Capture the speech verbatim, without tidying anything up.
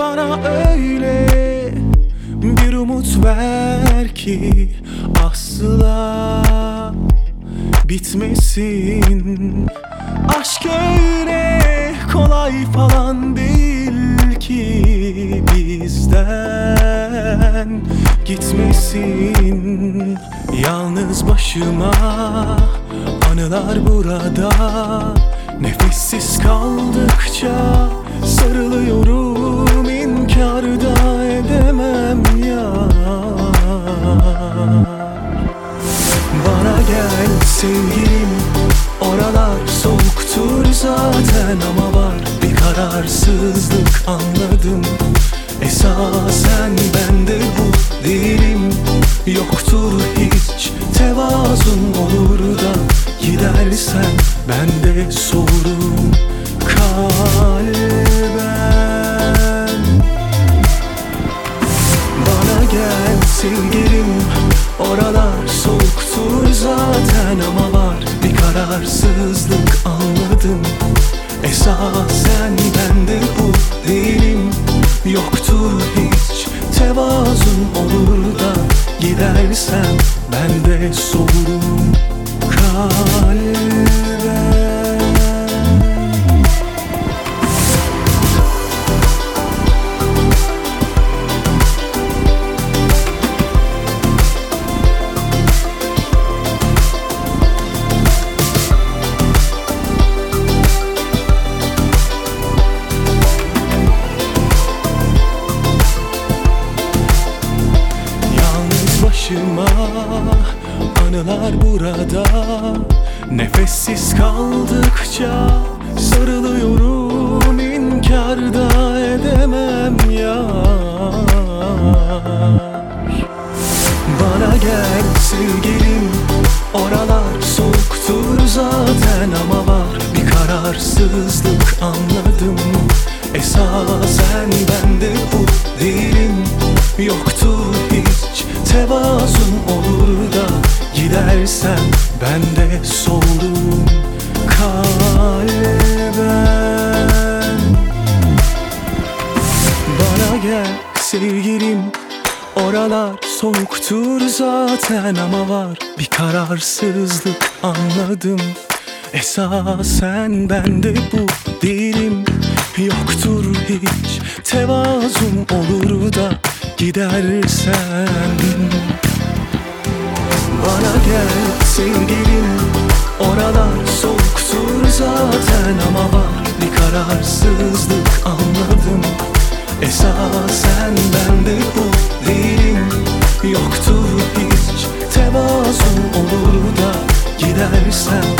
Bana öyle bir umut ver ki asla bitmesin. Aşk öyle kolay falan değil ki bizden gitmesin. Yalnız başıma anılar burada, nefessiz kaldıkça sarılıyorum, inkar da edemem ya. Bana gel sevgilim, oralar soğuktur zaten ama var bir kararsızlık, anladım. Esasen ben de bu değilim, yoktur hiç tevazun, olur da gidersen ben de soğurum kalben. Bana gel sevgilim, oralar soğuktur zaten ama var bir kararsızlık, anladım. Esasen ben de bu değilim, yoktur hiç tevazun, olur da gidersen ben de soğurum kalben. Başıma anılar burada, nefessiz kaldıkça sarılıyorum, inkar da edemem yar. Bana gel sevgilim, oralar soğuktur zaten ama var bir kararsızlık, anladım. Esasen ben de bu değilim, yoktur hiç tevazun, olur da gidersen ben de soğurum kalben. Bana gel sevgilim, oralar soğuktur zaten ama var bir kararsızlık, anladım. Esasen ben de bu değilim, yoktur hiç tevazun, olur da gidersen. Bana gel sevgilim, oralar soğuktur zaten ama var bir kararsızlık, anladım. Esasen ben de bu değilim, yoktur hiç tevazun, olur da gidersen